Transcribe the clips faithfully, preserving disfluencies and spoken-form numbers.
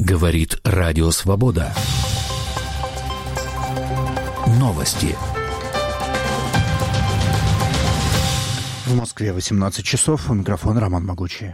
Говорит Радио Свобода. Новости. В Москве восемнадцать часов. У микрофона Роман Могучий.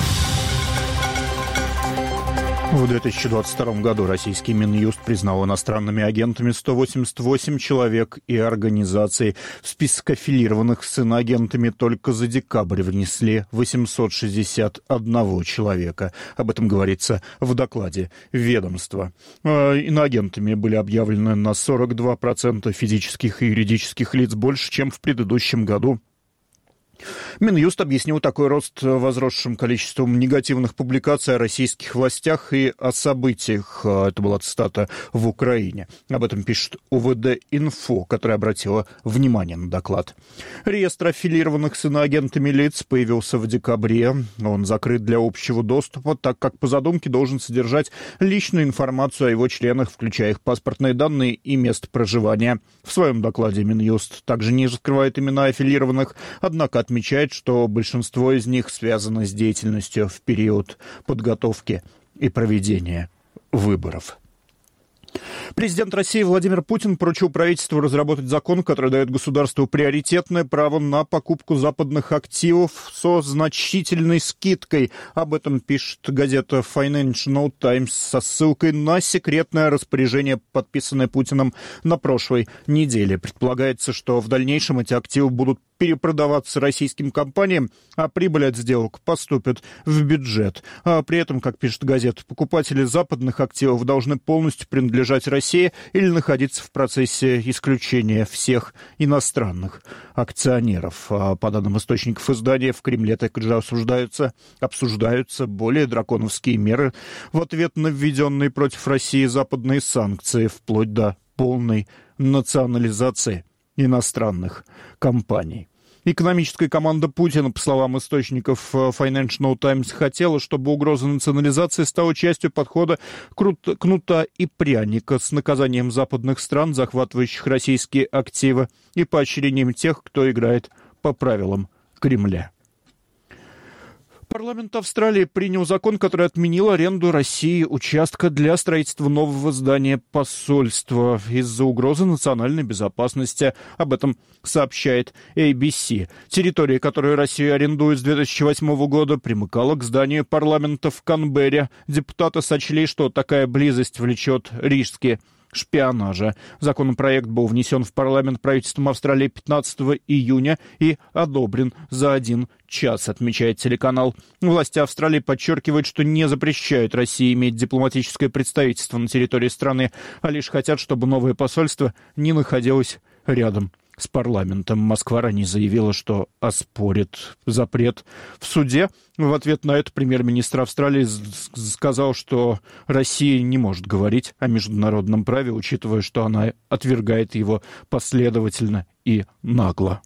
В две тысячи двадцать втором году российский Минюст признал иностранными агентами сто восемьдесят восемь человек и организаций. В список аффилированных с иноагентами только за декабрь внесли восемьсот шестьдесят один человека. Об этом говорится в докладе ведомства. Иноагентами были объявлены на сорок два процента физических и юридических лиц, больше, чем в предыдущем году. Минюст объяснил такой рост возросшим количеством негативных публикаций о российских властях и о событиях. Это была цитата в Украине. Об этом пишет УВД-Инфо, которая обратила внимание на доклад. Реестр аффилированных с иноагентами лиц появился в декабре. Он закрыт для общего доступа, так как по задумке должен содержать личную информацию о его членах, включая их паспортные данные и место проживания. В своем докладе Минюст также не раскрывает имена аффилированных, однако отмечает, что большинство из них связано с деятельностью в период подготовки и проведения выборов. Президент России Владимир Путин поручил правительству разработать закон, который дает государству приоритетное право на покупку западных активов со значительной скидкой. Об этом пишет газета Financial Times со ссылкой на секретное распоряжение, подписанное Путиным на прошлой неделе. Предполагается, что в дальнейшем эти активы будут перепродаваться российским компаниям, а прибыль от сделок поступит в бюджет. А при этом, как пишет газета, покупатели западных активов должны полностью принадлежать России или находиться в процессе исключения всех иностранных акционеров. А по данным источников издания, в Кремле также осуждаются, обсуждаются более драконовские меры в ответ на введенные против России западные санкции, вплоть до полной национализации иностранных компаний. Экономическая команда Путина, по словам источников Financial Times, хотела, чтобы угроза национализации стала частью подхода кнута и пряника с наказанием западных стран, захватывающих российские активы, и поощрением тех, кто играет по правилам Кремля. Парламент Австралии принял закон, который отменил аренду России участка для строительства нового здания посольства из-за угрозы национальной безопасности. Об этом сообщает эй би си. Территория, которую Россия арендует с две тысячи восьмого года, примыкала к зданию парламента в Канберре. Депутаты сочли, что такая близость влечет риски шпионажа. Законопроект был внесен в парламент правительством Австралии пятнадцатого июня и одобрен за один час, отмечает телеканал. Власти Австралии подчеркивают, что не запрещают России иметь дипломатическое представительство на территории страны, а лишь хотят, чтобы новое посольство не находилось рядом с парламентом. Москва ранее заявила, что оспорит запрет в суде. В ответ на это премьер-министр Австралии сказал, что Россия не может говорить о международном праве, учитывая, что она отвергает его последовательно и нагло.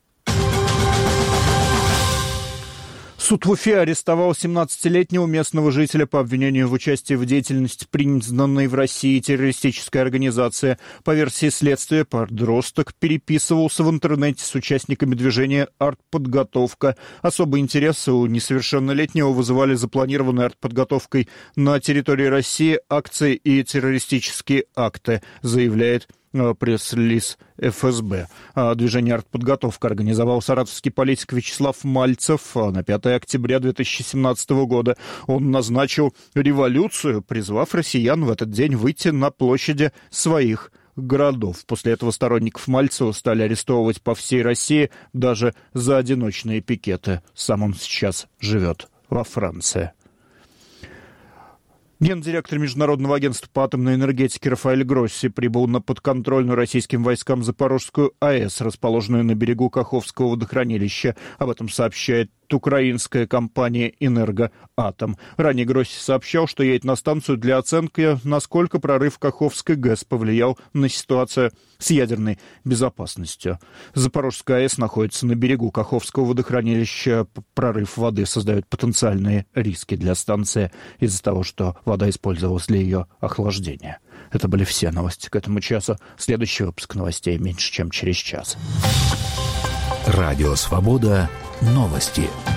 Суд в Уфе арестовал семнадцатилетнего местного жителя по обвинению в участии в деятельности признанной в России террористической организации. По версии следствия, подросток переписывался в интернете с участниками движения «Артподготовка». Особый интерес у несовершеннолетнего вызывали запланированные артподготовкой на территории России акции и террористические акты, заявляет пресс-релиз эф эс бэ. Движение «Артподготовка» организовал саратовский политик Вячеслав Мальцев на пятого октября две тысячи семнадцатого года. Он назначил революцию, призвав россиян в этот день выйти на площади своих городов. После этого сторонников Мальцева стали арестовывать по всей России даже за одиночные пикеты. Сам он сейчас живет во Франции. Гендиректор Международного агентства по атомной энергетике Рафаэль Гросси прибыл на подконтрольную российским войскам Запорожскую а э с, расположенную на берегу Каховского водохранилища. Об этом сообщает украинская компания «Энергоатом». Ранее Гросси сообщал, что едет на станцию для оценки, насколько прорыв Каховской ГЭС повлиял на ситуацию с ядерной безопасностью. Запорожская а э с находится на берегу Каховского водохранилища. Прорыв воды создает потенциальные риски для станции из-за того, что вода использовалась для ее охлаждения. Это были все новости к этому часу. Следующий выпуск новостей меньше, чем через час. Радио «Свобода». Новости.